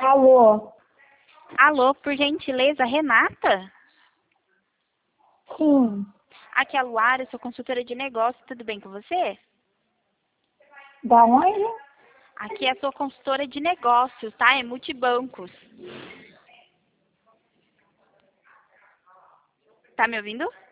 Alô? Alô, por gentileza, Renata? Sim. Aqui é a Luara, eu sou consultora de negócios, tudo bem com você? Da onde? Aqui é a sua consultora de negócios, tá? É Multibancos. Tá me ouvindo?